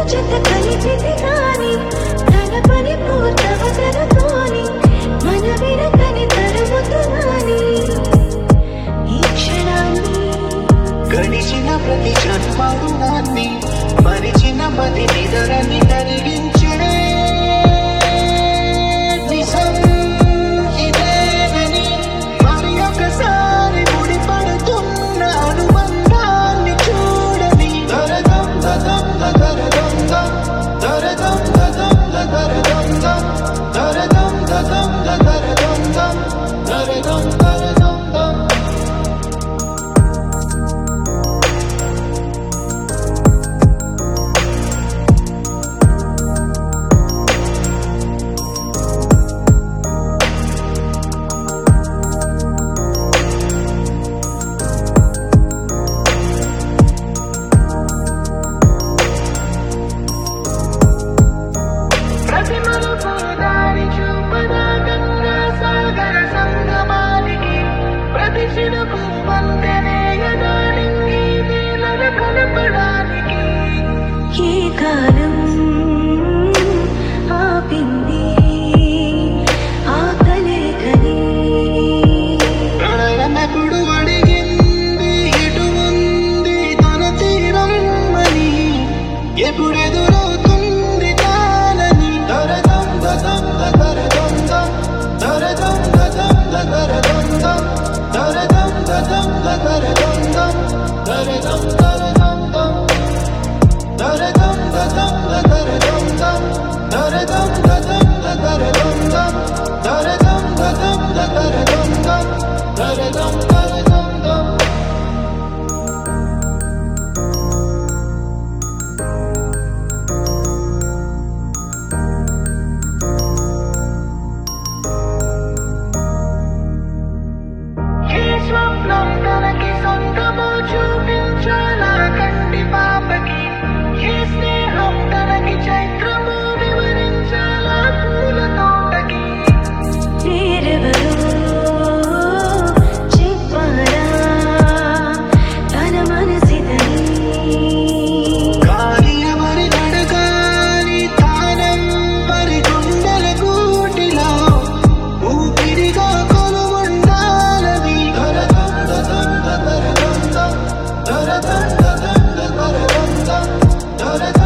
జత కలిపితే గాని తన పని పూర్తవతలతోని మన విరకని తరుముతున్నాని ఈ క్షణాన్ని గడిచిన ప్రతి జన్మరుణాన్ని మరిచిన మది నిదరని కలిగించే నిజం ఇదేనని మరి ఒకసారి ముడిపడుతున్న అనుబంధాన్ని చూడని దరదం దదం దరదం దరదం దదం దరదం దరదం దదం దరదం దరదం దరదం ఏ కాలం ఆపింది ఆ కలయికని ప్రళయమెప్పుడు అడిగింది ఎటు ఉంది తన తీరం అని ఎప్పుడెదురవుతుంది తానని దరదం దదం దరదం దరదం దదం దరదం దరదం దదం దరదం దరదం దరదం దరదం దదం దరదం దరదం దదం దరదం దరదం దదం దరదం దరదం దరదం స్వప్నం తనకి సొంతమో చూపించాలా కంటి పాపకి ఏ స్నేహం తనకి చైత్రమో వివరించాలా పూల తోటకి వేరెవరో చెప్పాలా తన మనసిదని గాలి ఎవరి నడగాలి తానం మరి గుండెల గూటిలో ఊపిరిగా కొలువుండాలని దరదం దదం దరదం దరదం దదం దరదం దరదం